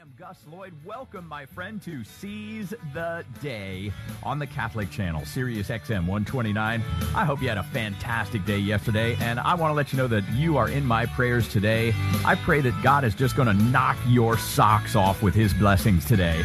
am Gus Lloyd. Welcome, my friend, to Seize the Day on the Catholic Channel, Sirius XM 129. I hope you had a fantastic day yesterday, and I want to let you know that you are in my prayers today. I pray that God is just going to knock your socks off with his blessings today.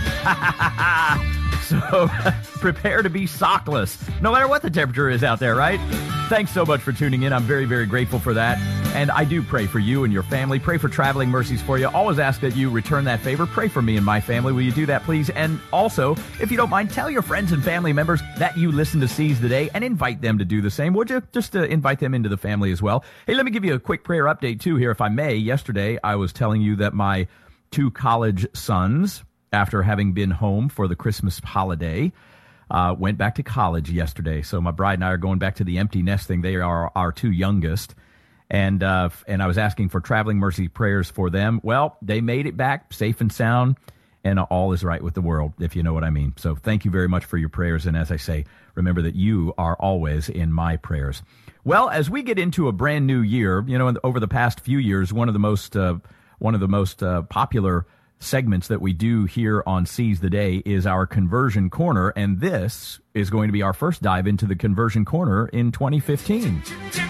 So prepare to be sockless, no matter what the temperature is out there, right? Thanks so much for tuning in. I'm very, very grateful for that. And I do pray for you and your family. Pray for traveling mercies for you. Always ask that you return that favor. Pray for me and my family. Will you do that, please? And also, if you don't mind, tell your friends and family members that you listen to Seize the Day and invite them to do the same. Would you? Just to invite them into the family as well. Hey, let me give you a quick prayer update, too, here, if I may. Yesterday, I was telling you that my two college sons, after having been home for the Christmas holiday, went back to college yesterday. So my bride and I are going back to the empty nest thing. They are our two youngest. And I was asking for traveling mercy prayers for them. Well, they made it back safe and sound, and all is right with the world, if you know what I mean. So thank you very much for your prayers. And as I say, remember that you are always in my prayers. Well, as we get into a brand new year, you know, over the past few years, one of the most popular segments that we do here on Seize the Day is our Conversion Corner, and this is going to be our first dive into the Conversion Corner in 2015.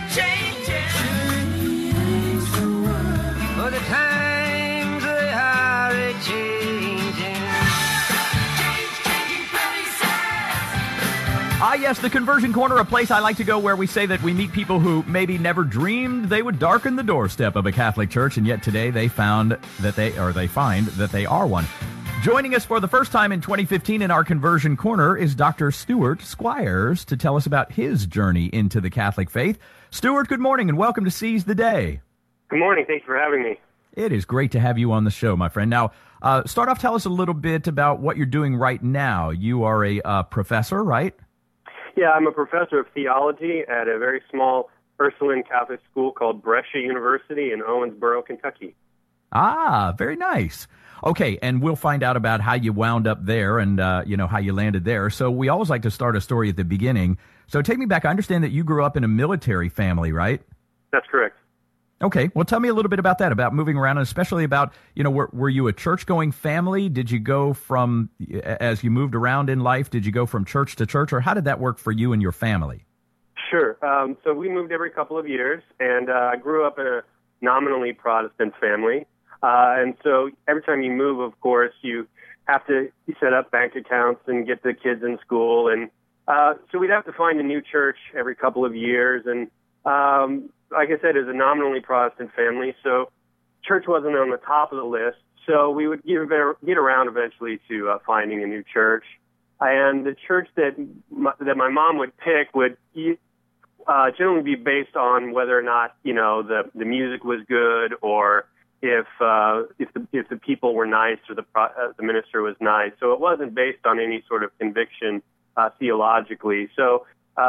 Ah, yes, the Conversion Corner, a place I like to go where we say that we meet people who maybe never dreamed they would darken the doorstep of a Catholic church, and yet today they find that they are one. Joining us for the first time in 2015 in our Conversion Corner is Dr. Stuart Squires to tell us about his journey into the Catholic faith. Stuart, good morning and welcome to Seize the Day. Good morning. Thanks for having me. It is great to have you on the show, my friend. Now, start off, tell us a little bit about what you're doing right now. You are a professor, right? Yeah, I'm a professor of theology at a very small Ursuline Catholic school called Brescia University in Owensboro, Kentucky. Ah, very nice. Okay, and we'll find out about how you wound up there and, how you landed there. So we always like to start a story at the beginning. So take me back. I understand that you grew up in a military family, right? That's correct. Okay, well, tell me a little bit about that, about moving around, and especially about, were you a church-going family? Did you go from, as you moved around in life, did you go from church to church, or how did that work for you and your family? Sure. So we moved every couple of years, and I grew up in a nominally Protestant family. And so every time you move, of course, you have to set up bank accounts and get the kids in school. And so we'd have to find a new church every couple of years, and like I said, is a nominally Protestant family, so church wasn't on the top of the list. So we would get around eventually to finding a new church. And the church that my mom would pick would generally be based on whether or not, the music was good, or if the people were nice, or the minister was nice. So it wasn't based on any sort of conviction theologically. So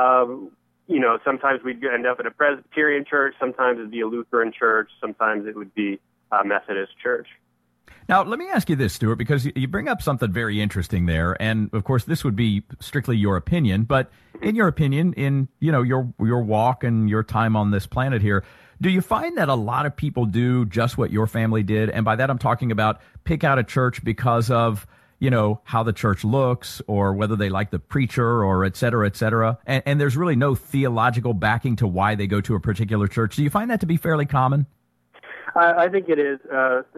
sometimes we'd end up at a Presbyterian church, sometimes it'd be a Lutheran church, sometimes it would be a Methodist church. Now, let me ask you this, Stuart, because you bring up something very interesting there, and of course, this would be strictly your opinion, but in your opinion, in your walk and your time on this planet here, do you find that a lot of people do just what your family did? And by that, I'm talking about pick out a church because of how the church looks, or whether they like the preacher, or et cetera, et cetera. And there's really no theological backing to why they go to a particular church. Do you find that to be fairly common? I think it is.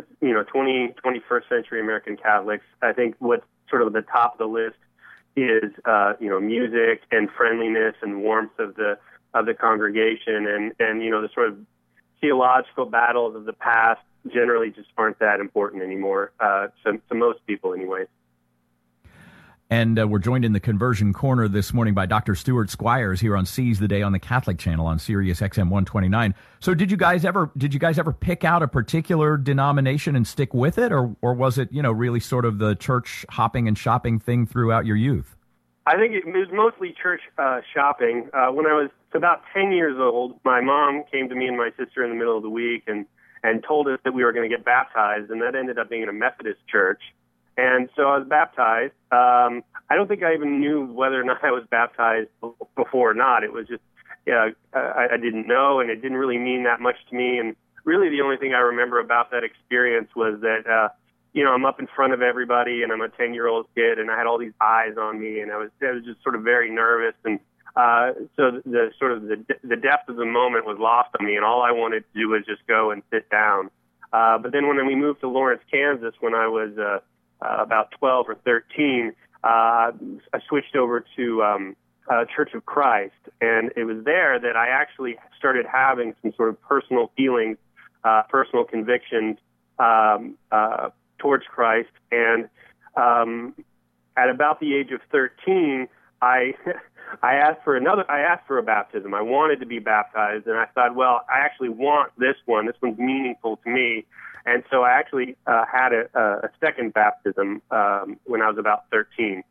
21st century American Catholics, I think what's sort of the top of the list is, music and friendliness and warmth of the congregation, and the sort of theological battles of the past generally just aren't that important anymore, to most people anyways. And we're joined in the Conversion Corner this morning by Dr. Stuart Squires here on Seize the Day on the Catholic Channel on Sirius XM 129. So did you guys ever pick out a particular denomination and stick with it, or was it, really sort of the church hopping and shopping thing throughout your youth? I think it was mostly church shopping. When I was about 10 years old, my mom came to me and my sister in the middle of the week and told us that we were going to get baptized, and that ended up being in a Methodist church. And so I was baptized. I don't think I even knew whether or not I was baptized before or not. It was just, I didn't know, and it didn't really mean that much to me. And really the only thing I remember about that experience was that I'm up in front of everybody, and I'm a 10-year-old kid, and I had all these eyes on me, and I was just sort of very nervous, and so the depth of the moment was lost on me, and all I wanted to do was just go and sit down. But then when we moved to Lawrence, Kansas, when I was about 12 or 13, I switched over to Church of Christ, and it was there that I actually started having some sort of personal feelings, personal convictions towards Christ. And at about the age of 13, I asked for a baptism. I wanted to be baptized, and I thought, well, I actually want this one. This one's meaningful to me. And so I actually had a second baptism when I was about 13.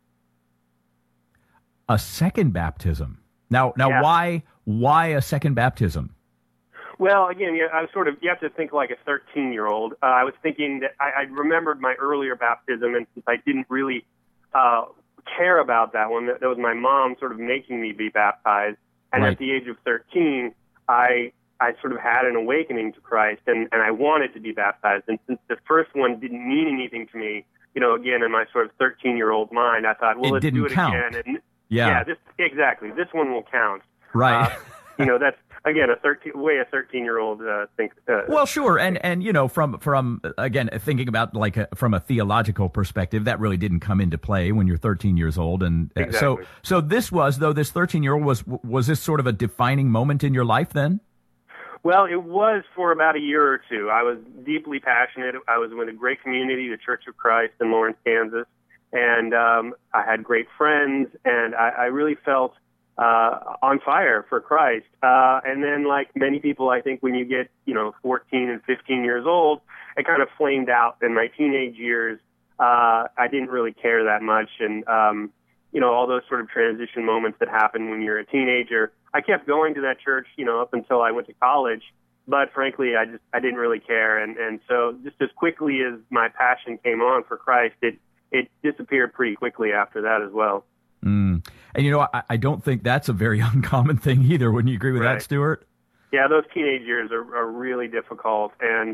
A second baptism. Now, Yeah. why a second baptism? Well, again, you have to think like a 13-year-old. I was thinking that I remembered my earlier baptism, and since I didn't really care about that one, that was my mom sort of making me be baptized. And Right. At the age of 13, I sort of had an awakening to Christ, and I wanted to be baptized. And since the first one didn't mean anything to me, again, in my sort of 13-year-old mind, I thought, well, let's do it count. again. And Yeah. exactly. This one will count. Right. That's again a 13-year-old thinks. Well, sure, and from again thinking about from a theological perspective, that really didn't come into play when you're 13 years old, and Exactly. so this 13-year-old was this sort of a defining moment in your life then? Well, it was for about a year or two. I was deeply passionate. I was with a great community, the Church of Christ in Lawrence, Kansas, and I had great friends, and I really felt on fire for Christ. And then, like many people, I think when you get, 14 and 15 years old, it kind of flamed out. In my teenage years, I didn't really care that much. And, all those sort of transition moments that happen when you're a teenager, I kept going to that church, up until I went to college. But frankly, I didn't really care. And so just as quickly as my passion came on for Christ, it disappeared pretty quickly after that as well. And I don't think that's a very uncommon thing either. Wouldn't you agree with that, Stuart? Yeah, those teenage years are really difficult, and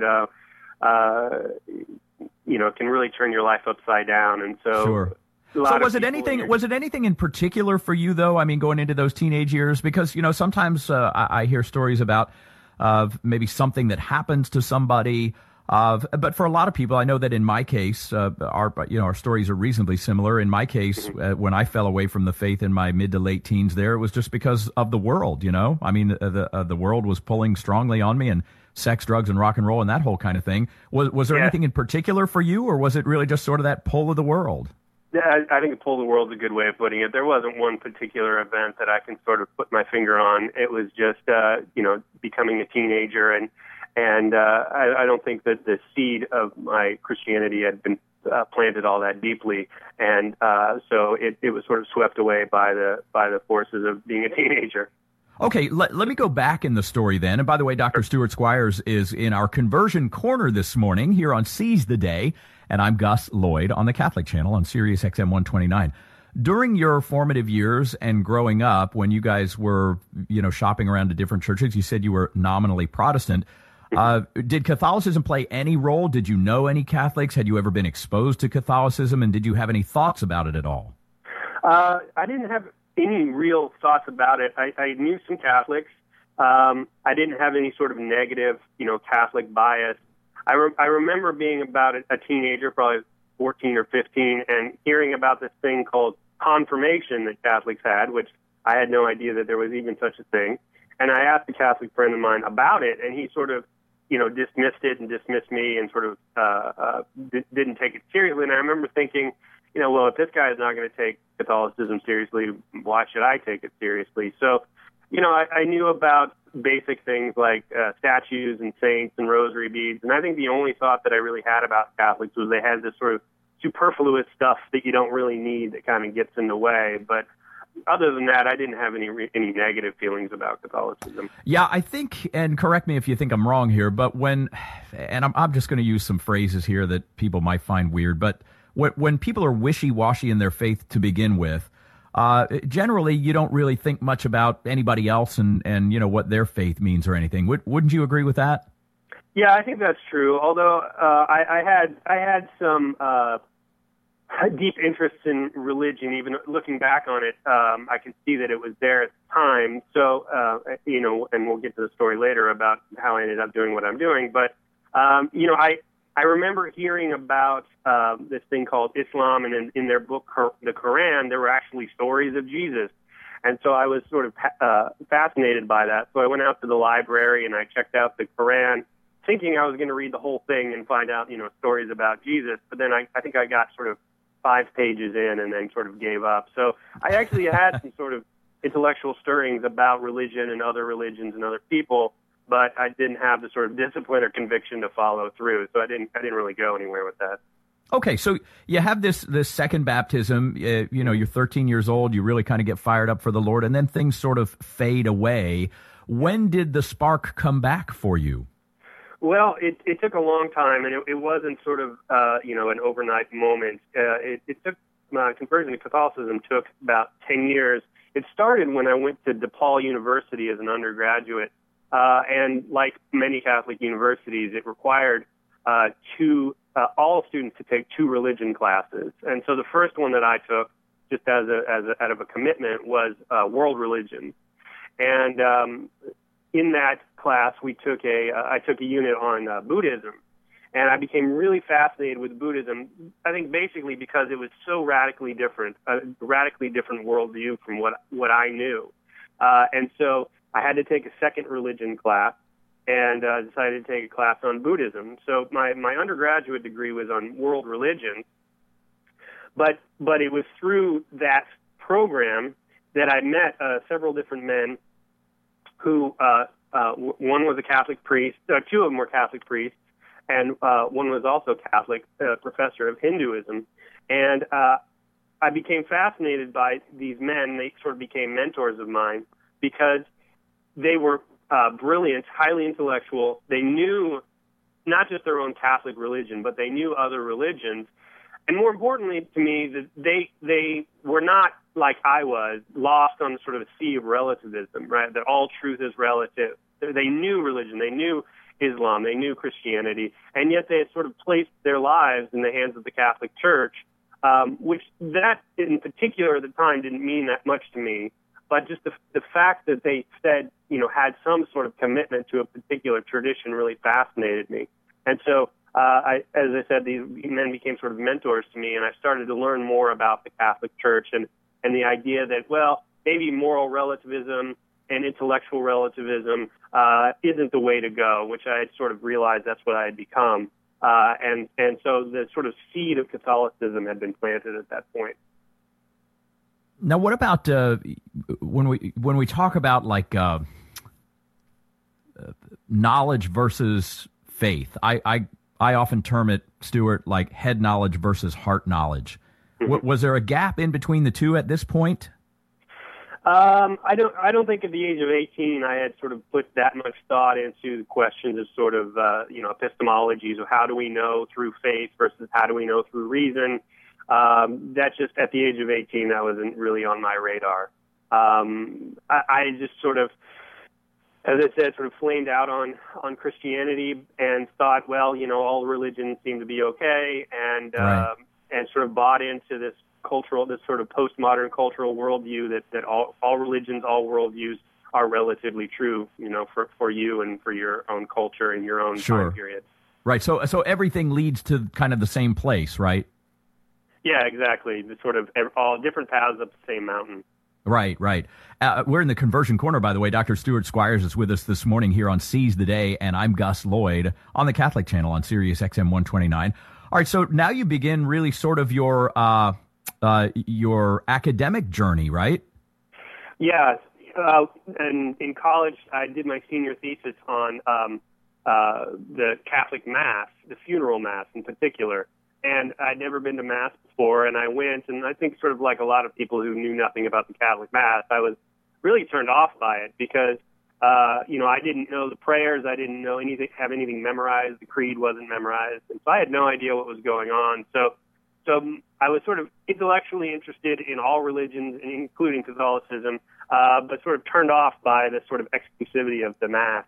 can really turn your life upside down. And so, sure. So was it anything in particular for you though? I mean, going into those teenage years, because sometimes I hear stories about maybe something that happens to somebody. But for a lot of people, I know that in my case, our stories are reasonably similar. In my case, when I fell away from the faith in my mid to late teens, it was just because of the world. I mean, the world was pulling strongly on me, and sex, drugs, and rock and roll, and that whole kind of thing. Was there anything in particular for you, or was it really just sort of that pull of the world? Yeah, I think pull of the world is a good way of putting it. There wasn't one particular event that I can sort of put my finger on. It was just, becoming a teenager, and I don't think that the seed of my Christianity had been planted all that deeply, and so it was sort of swept away by the forces of being a teenager. Okay, let me go back in the story then. And by the way, Dr. Stuart Squires is in our Conversion Corner this morning here on Seize the Day, and I'm Gus Lloyd on the Catholic Channel on Sirius XM 129. During your formative years and growing up, when you guys were, shopping around to different churches, you said you were nominally Protestant. Did Catholicism play any role? Did you know any Catholics? Had you ever been exposed to Catholicism? And did you have any thoughts about it at all? I didn't have any real thoughts about it. I knew some Catholics. I didn't have any sort of negative, Catholic bias. I remember being about a teenager, probably 14 or 15, and hearing about this thing called confirmation that Catholics had, which I had no idea that there was even such a thing. And I asked a Catholic friend of mine about it, and he sort of, dismissed it and dismissed me and sort of didn't take it seriously. And I remember thinking, well, if this guy is not going to take Catholicism seriously, why should I take it seriously? So, I knew about basic things like statues and saints and rosary beads. And I think the only thought that I really had about Catholics was they had this sort of superfluous stuff that you don't really need that kind of gets in the way. But other than that, I didn't have any negative feelings about Catholicism. Yeah, I think, and correct me if you think I'm wrong here, but and I'm just going to use some phrases here that people might find weird, but when people are wishy-washy in their faith to begin with, generally you don't really think much about anybody else and what their faith means or anything. Wouldn't you agree with that? Yeah, I think that's true. Although I had some deep interest in religion. Even looking back on it, I can see that it was there at the time. So and we'll get to the story later about how I ended up doing what I'm doing. But I remember hearing about this thing called Islam, and in their book, the Quran, there were actually stories of Jesus. And so I was sort of fascinated by that. So I went out to the library and I checked out the Quran, thinking I was going to read the whole thing and find out, stories about Jesus. But then I think I got sort of 5 pages in and then sort of gave up. So I actually had some sort of intellectual stirrings about religion and other religions and other people, but I didn't have the sort of discipline or conviction to follow through. So I didn't really go anywhere with that. Okay, so you have this second baptism. You're 13 years old. You really kind of get fired up for the Lord, and then things sort of fade away. When did the spark come back for you? Well, it took a long time, and it wasn't sort of an overnight moment. It took my conversion to Catholicism took about 10 years. It started when I went to DePaul University as an undergraduate, and like many Catholic universities, it required all students to take 2 religion classes. And so the first one that I took, just out of a commitment, was world religion. And in that class, I took a unit on Buddhism, and I became really fascinated with Buddhism. I think basically because it was so radically different, a radically different worldview from what I knew. And so I had to take a second religion class, and decided to take a class on Buddhism. So my undergraduate degree was on world religion, but it was through that program that I met several different men who, one was a Catholic priest, 2 of them were Catholic priests, and one was also Catholic, professor of Hinduism. And I became fascinated by these men. They sort of became mentors of mine because they were brilliant, highly intellectual. They knew not just their own Catholic religion, but they knew other religions. And more importantly to me, that they were not, like I was, lost on sort of a sea of relativism, right? That all truth is relative. They knew religion. They knew Islam. They knew Christianity. And yet they had sort of placed their lives in the hands of the Catholic Church, which that in particular at the time didn't mean that much to me. But just the fact that they said, had some sort of commitment to a particular tradition really fascinated me. And so, as I said, these men became sort of mentors to me, and I started to learn more about the Catholic Church and the idea that, well, maybe moral relativism and intellectual relativism isn't the way to go, which I had sort of realized that's what I had become. And so the sort of seed of Catholicism had been planted at that point. Now, what about when we talk about like knowledge versus faith? I often term it, Stuart, like head knowledge versus heart knowledge. Mm-hmm. Was there a gap in between the two at this point? I don't think at the age of 18 I had sort of put that much thought into the questions of sort of epistemologies of how do we know through faith versus how do we know through reason. That just at the age of 18, that wasn't really on my radar. I just sort of, as I said, sort of flamed out on Christianity and thought, well, all religions seem to be okay, and right. And sort of bought into this sort of postmodern cultural worldview that all religions, all worldviews are relatively true, for you and for your own culture and your own Sure. time period. Right. So everything leads to kind of the same place, right? Yeah, exactly. The sort of all different paths up the same mountain. Right. We're in the Conversion Corner, by the way. Dr. Stuart Squires is with us this morning here on Seize the Day, and I'm Gus Lloyd on the Catholic Channel on Sirius XM 129. All right, so now you begin really sort of your academic journey, right? Yeah, and in college, I did my senior thesis on the Catholic Mass, the funeral Mass in particular. And I'd never been to Mass before, and I went, and I think sort of like a lot of people who knew nothing about the Catholic Mass, I was really turned off by it because, I didn't know the prayers, I didn't know have anything memorized, the creed wasn't memorized, and so I had no idea what was going on. So I was sort of intellectually interested in all religions, including Catholicism, but sort of turned off by the sort of exclusivity of the Mass.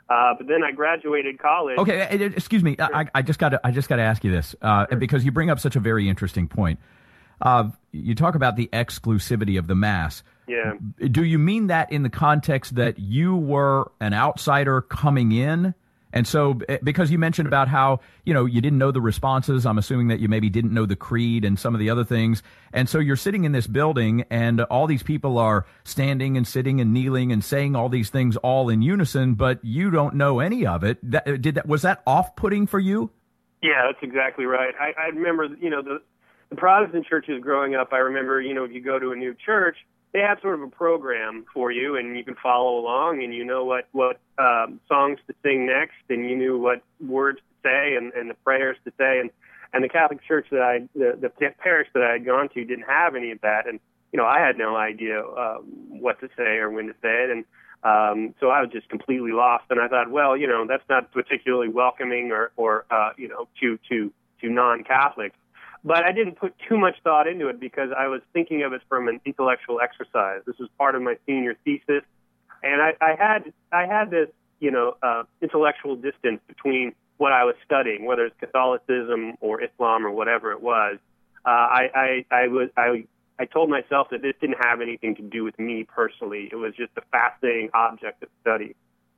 But then I graduated college. Okay, excuse me. I just got to ask you this because you bring up such a very interesting point. You talk about the exclusivity of the Mass. Yeah. Do you mean that in the context that you were an outsider coming in? And so, because you mentioned about how, you didn't know the responses, I'm assuming that you maybe didn't know the creed and some of the other things. And so you're sitting in this building and all these people are standing and sitting and kneeling and saying all these things all in unison, but you don't know any of it. Was that off-putting for you? Yeah, that's exactly right. I remember, the Protestant churches growing up. I remember, if you go to a new church, they have sort of a program for you, and you can follow along, and you know what songs to sing next, and you knew what words to say and the prayers to say. And the Catholic Church the parish that I had gone to didn't have any of that, and I had no idea what to say or when to say it, and so I was just completely lost. And I thought, well, that's not particularly welcoming or to non-Catholics. But I didn't put too much thought into it because I was thinking of it from an intellectual exercise. This was part of my senior thesis, and I had this intellectual distance between what I was studying, whether it's Catholicism or Islam or whatever it was. I told myself that this didn't have anything to do with me personally. It was just a fascinating object of study.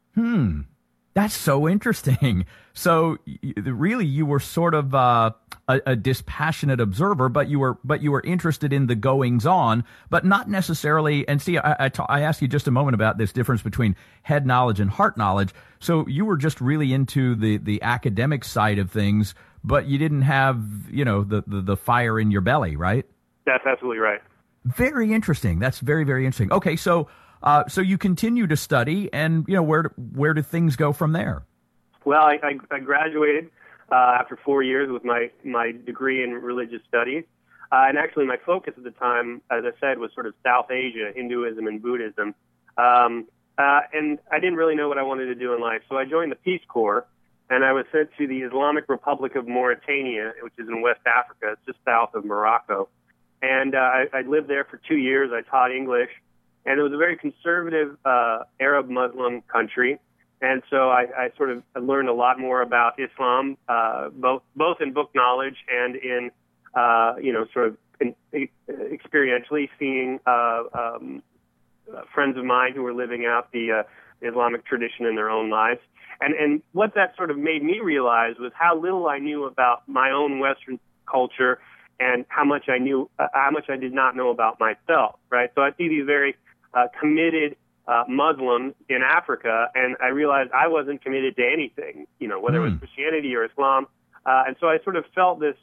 That's so interesting. So really, you were sort of a dispassionate observer, but you were interested in the goings on, but not necessarily. And see, I asked you just a moment about this difference between head knowledge and heart knowledge. So you were just really into the academic side of things, but you didn't have the fire in your belly, right? That's absolutely right. Very interesting. That's very, very interesting. Okay, so you continue to study, and where do things go from there? Well, I graduated after 4 years with my degree in religious studies, and actually my focus at the time, as I said, was sort of South Asia, Hinduism and Buddhism, and I didn't really know what I wanted to do in life, so I joined the Peace Corps, and I was sent to the Islamic Republic of Mauritania, which is in West Africa. It's just south of Morocco, and I lived there for 2 years. I taught English. And it was a very conservative Arab Muslim country, and so I sort of learned a lot more about Islam, both in book knowledge and in sort of experientially seeing friends of mine who were living out the Islamic tradition in their own lives. And what that sort of made me realize was how little I knew about my own Western culture and how much I did not know about myself. Right, so I see these very committed Muslims in Africa, and I realized I wasn't committed to anything, whether it was Christianity or Islam. And so I sort of felt this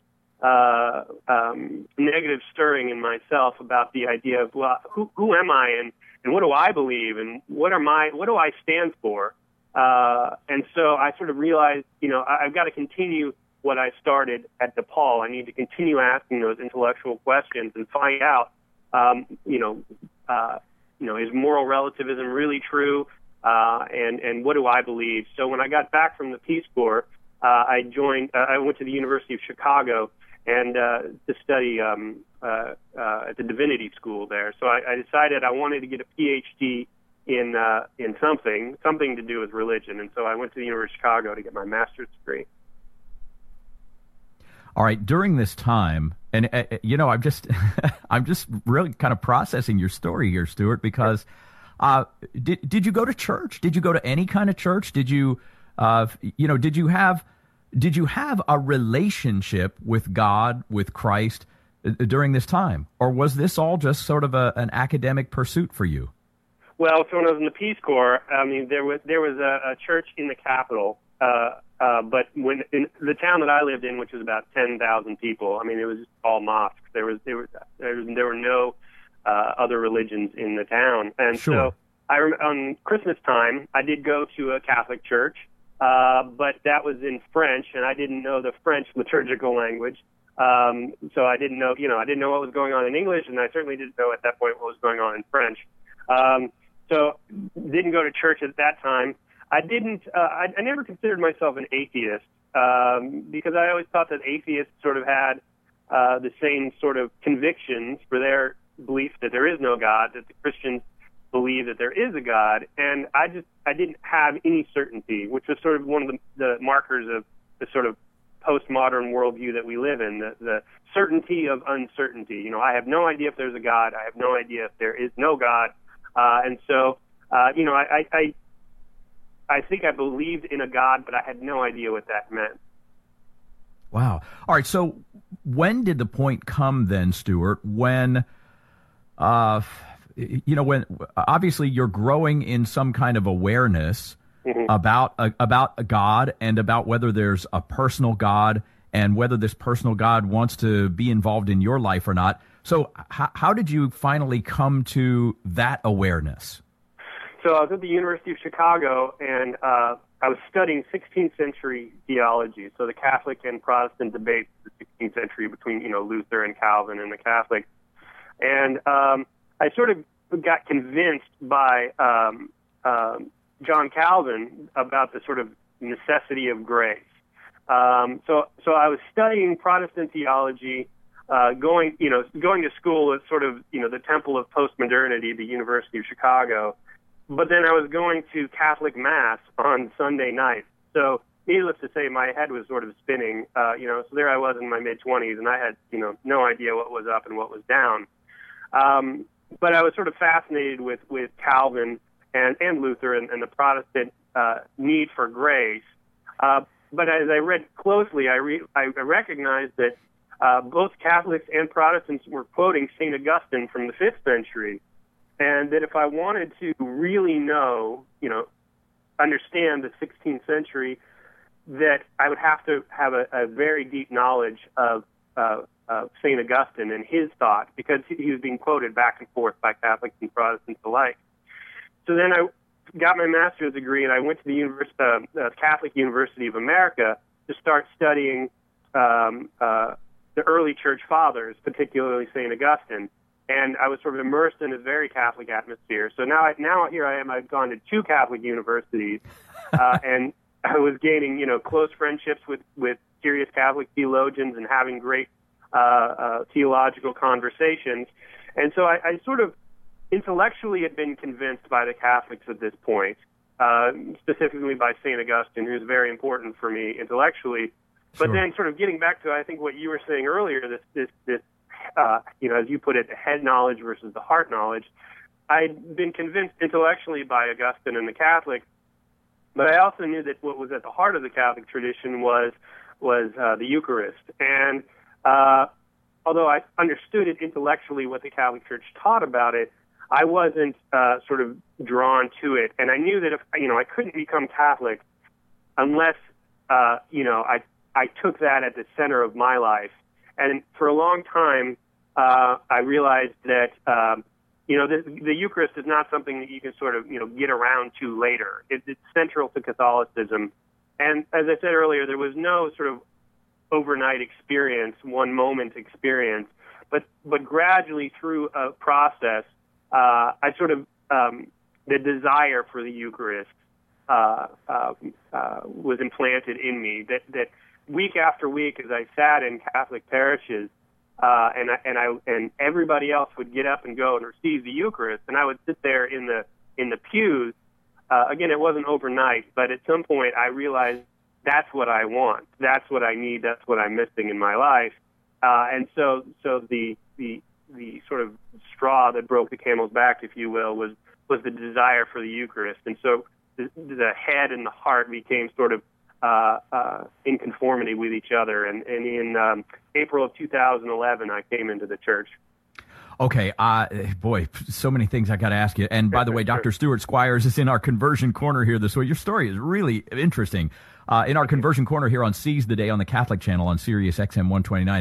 negative stirring in myself about the idea of, well, who am I, and what do I believe, and what do I stand for? And so I sort of realized, I've got to continue what I started at DePaul. I need to continue asking those intellectual questions and find out, is moral relativism really true? And what do I believe? So when I got back from the Peace Corps, I went to the University of Chicago and to study at the Divinity School there. So I decided I wanted to get a PhD in something to do with religion. And so I went to the University of Chicago to get my master's degree. All right. During this time, and I'm just really kind of processing your story here, Stuart, because did you go to church? Did you go to any kind of church? Did you did you have a relationship with God, with Christ during this time, or was this all just sort of an academic pursuit for you? Well, so when I was in the Peace Corps, I mean, there was a church in the capital. But when in the town that I lived in, which was about 10,000 people, I mean, it was just all mosques. There were no other religions in the town, and sure. So on Christmas time, I did go to a Catholic church, but that was in French, and I didn't know the French liturgical language, so I didn't know, I didn't know what was going on in English, and I certainly didn't know at that point what was going on in French. So didn't go to church at that time. I never considered myself an atheist because I always thought that atheists sort of had the same sort of convictions for their belief that there is no God that the Christians believe that there is a God, and I didn't have any certainty, which was sort of one of the markers of the sort of postmodern worldview that we live in, the certainty of uncertainty. You know, I have no idea if there's a God. I have no idea if there is no God. And so, you know, I think I believed in a God, but I had no idea what that meant. Wow. All right. So when did the point come then, Stuart, when, you know, when obviously you're growing in some kind of awareness about a God and about whether there's a personal God and whether this personal God wants to be involved in your life or not. So how did you finally come to that awareness? So I was at the University of Chicago, and I was studying 16th century theology, so the Catholic and Protestant debates of the 16th century between, you know, Luther and Calvin and the Catholics. And I sort of got convinced by John Calvin about the sort of necessity of grace. So I was studying Protestant theology, going to school at sort of, you know, the temple of postmodernity, the University of Chicago. But then I was going to Catholic Mass on Sunday night. So needless to say, my head was sort of spinning, you know, so there I was in my mid-20s, and I had, you know, no idea what was up and what was down. But I was sort of fascinated with Calvin and Luther and the Protestant need for grace. But as I read closely, I recognized that both Catholics and Protestants were quoting St. Augustine from the 5th century. And that if I wanted to really know, you know, understand the 16th century, that I would have to have a very deep knowledge of St. Augustine and his thought, because he was being quoted back and forth by Catholics and Protestants alike. So then I got my master's degree, and I went to the Catholic University of America to start studying the early church fathers, particularly St. Augustine. And I was sort of immersed in a very Catholic atmosphere. So now here I am. I've gone to 2 Catholic universities, and I was gaining, you know, close friendships with serious Catholic theologians and having great theological conversations. And so I sort of intellectually had been convinced by the Catholics at this point, specifically by St. Augustine, who's very important for me intellectually. But then sort of getting back to, I think, what you were saying earlier, this you know, as you put it, the head knowledge versus the heart knowledge. I'd been convinced intellectually by Augustine and the Catholics, but I also knew that what was at the heart of the Catholic tradition was the Eucharist. And although I understood it intellectually what the Catholic Church taught about it, I wasn't sort of drawn to it. And I knew that if, you know, I couldn't become Catholic unless, you know, I took that at the center of my life. And for a long time, I realized that, you know, the Eucharist is not something that you can sort of, you know, get around to later. It's central to Catholicism. And as I said earlier, there was no sort of overnight experience, one moment experience, but gradually through a process, I sort of, the desire for the Eucharist was implanted in me, that week after week, as I sat in Catholic parishes, and everybody else would get up and go and receive the Eucharist, and I would sit there in the pews. Again, it wasn't overnight, but at some point I realized that's what I want, that's what I need, that's what I'm missing in my life, and so the sort of straw that broke the camel's back, if you will, was the desire for the Eucharist, and so the head and the heart became sort of in conformity with each other. And in April of 2011, I came into the church. Okay. Boy, so many things I got to ask you. And by the way, Dr. Stuart Squires is in our conversion corner here this week. Your story is really interesting. In our conversion corner here on Seize the Day on the Catholic channel on Sirius XM 129.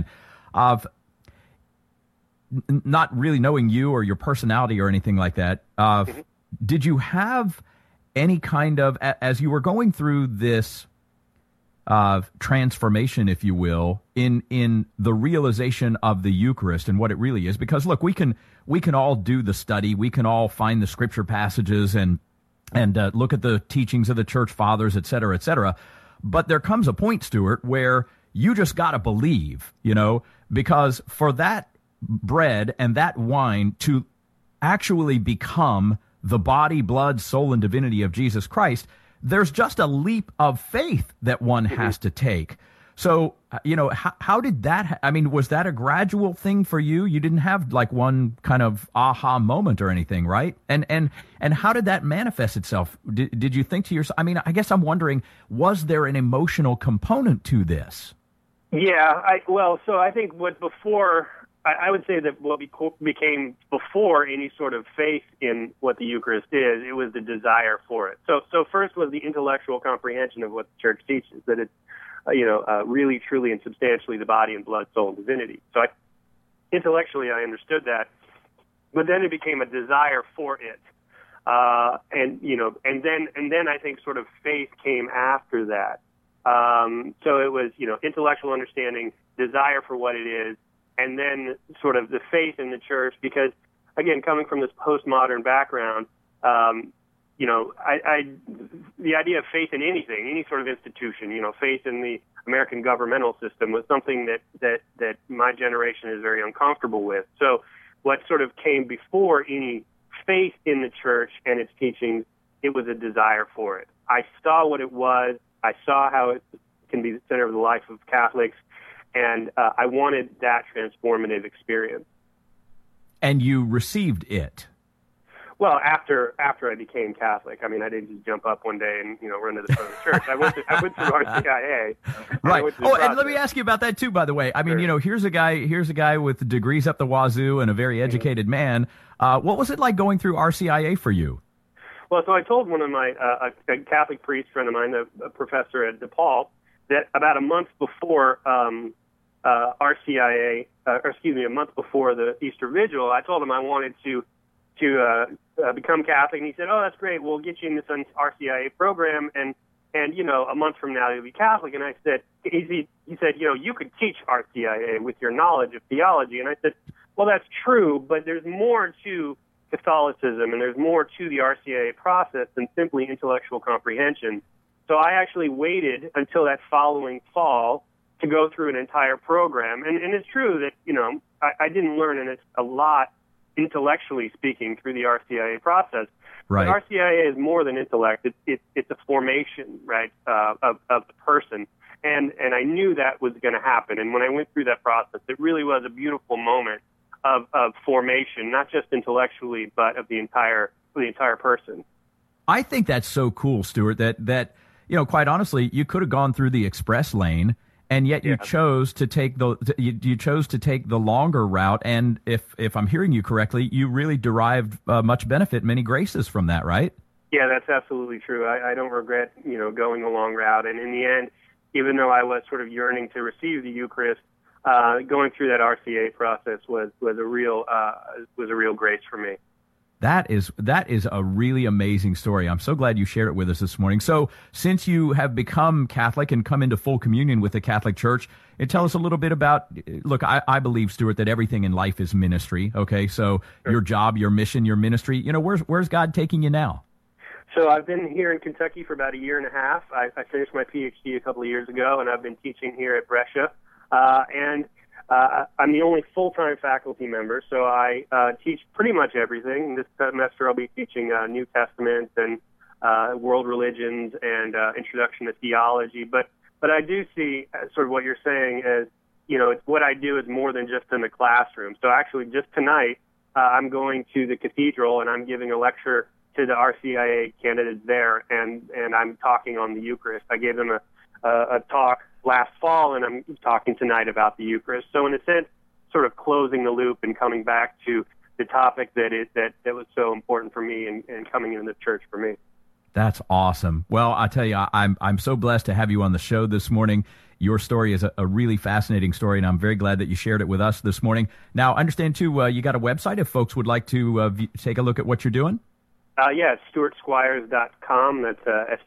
Not really knowing you or your personality or anything like that, did you have any kind of, as you were going through this transformation, if you will, in the realization of the Eucharist and what it really is? Because look, we can all do the study, we can all find the scripture passages and look at the teachings of the church fathers, et cetera, but there comes a point, Stuart, where you just got to believe, you know, because for that bread and that wine to actually become the body, blood, soul, and divinity of Jesus Christ, there's just a leap of faith that one has to take. So, how did that, was that a gradual thing for you? You didn't have like one kind of aha moment or anything, right? And how did that manifest itself? Did you think to yourself, I guess I'm wondering, was there an emotional component to this? Yeah, so I think I would say that what became before any sort of faith in what the Eucharist is, it was the desire for it. So first was the intellectual comprehension of what the Church teaches, that it's, really, truly, and substantially the body and blood, soul, and divinity. So intellectually, I understood that, but then it became a desire for it, and then I think sort of faith came after that. So it was, intellectual understanding, desire for what it is, and then sort of the faith in the Church, because again, coming from this postmodern background, the idea of faith in anything, any sort of institution, faith in the American governmental system was something that my generation is very uncomfortable with. So what sort of came before any faith in the Church and its teachings, it was a desire for it. I saw what it was. I saw how it can be the center of the life of Catholics, and I wanted that transformative experience. And you received it. Well, after I became Catholic, I didn't just jump up one day and run to the front of the church. I went through RCIA. Right. And let me ask you about that too. By the way, Sure. Here's a guy with degrees up the wazoo and a very educated man. What was it like going through RCIA for you? Well, so I told one of my a Catholic priest friend of mine, a professor at DePaul, that about a month before RCIA, a month before the Easter Vigil, I told him I wanted to become Catholic, and he said, "Oh, that's great. We'll get you in this RCIA program, and a month from now you'll be Catholic." And I said, he said, you could teach RCIA with your knowledge of theology. And I said, well, that's true, but there's more to Catholicism, and there's more to the RCIA process than simply intellectual comprehension. So I actually waited until that following fall to go through an entire program. And it's true that, I didn't learn a lot intellectually speaking through the RCIA process. Right. But RCIA is more than intellect. It's a formation, right, of the person. And I knew that was going to happen. And when I went through that process, it really was a beautiful moment of formation, not just intellectually, but of the entire person. I think that's so cool, Stuart, that quite honestly, you could have gone through the express lane, and yet you chose to take the longer route. And if I'm hearing you correctly, you really derived much benefit, many graces from that, right? Yeah, that's absolutely true. I don't regret, going the long route. And in the end, even though I was sort of yearning to receive the Eucharist, going through that RCA process was a real grace for me. That is a really amazing story. I'm so glad you shared it with us this morning. So since you have become Catholic and come into full communion with the Catholic Church, tell us a little bit about, look, I believe, Stuart, that everything in life is ministry. Okay. So Sure. Your job, your mission, your ministry, where's God taking you now? So I've been here in Kentucky for about a year and a half. I finished my PhD a couple of years ago, and I've been teaching here at Brescia. I'm the only full-time faculty member, so I teach pretty much everything. This semester I'll be teaching New Testament and world religions and introduction to theology. But I do see sort of what you're saying as, what I do is more than just in the classroom. So actually just tonight I'm going to the cathedral and I'm giving a lecture to the RCIA candidates there, and I'm talking on the Eucharist. I gave them a talk last fall, and I'm talking tonight about the Eucharist. So in a sense, sort of closing the loop and coming back to the topic that was so important for me and coming into the church for me. That's awesome. Well, I tell you, I'm so blessed to have you on the show this morning. Your story is a really fascinating story, and I'm very glad that you shared it with us this morning. Now, I understand, too, you got a website if folks would like to take a look at what you're doing? It's StuartSquires.com. That's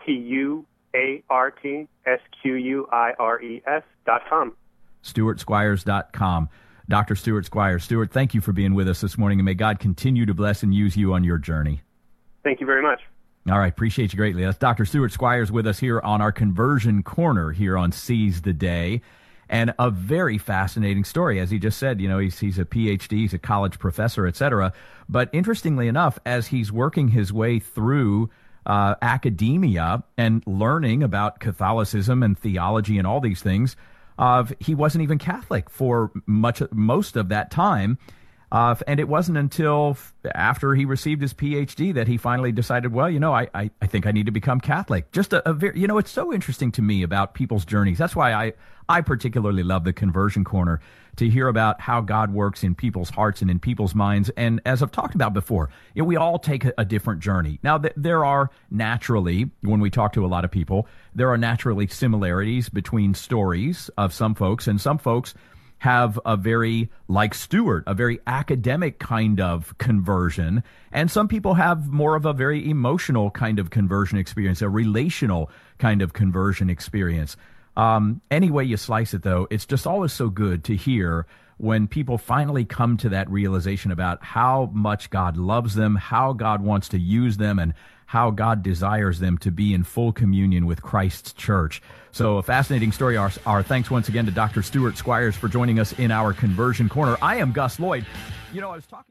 StuartSquires.com. StuartSquires.com. Dr. Stuart Squires. Stuart, thank you for being with us this morning, and may God continue to bless and use you on your journey. Thank you very much. All right, appreciate you greatly. That's Dr. Stuart Squires with us here on our Conversion Corner here on Seize the Day. And a very fascinating story. As he just said, he's a PhD, he's a college professor, etc. But interestingly enough, as he's working his way through academia and learning about Catholicism and theology and all these things, he wasn't even Catholic for most of that time. And it wasn't until after he received his PhD that he finally decided, well, I think I need to become Catholic. Just a very, it's so interesting to me about people's journeys. That's why I particularly love the Conversion Corner, to hear about how God works in people's hearts and in people's minds. And as I've talked about before, we all take a different journey. Now, there are naturally, when we talk to a lot of people, there are naturally similarities between stories of some folks, and some folks have a very, like Stuart, a very academic kind of conversion. And some people have more of a very emotional kind of conversion experience, a relational kind of conversion experience. Any way you slice it, though, it's just always so good to hear when people finally come to that realization about how much God loves them, how God wants to use them, and how God desires them to be in full communion with Christ's church. So a fascinating story. Our thanks once again to Dr. Stuart Squires for joining us in our Conversion Corner. I am Gus Lloyd. I was talking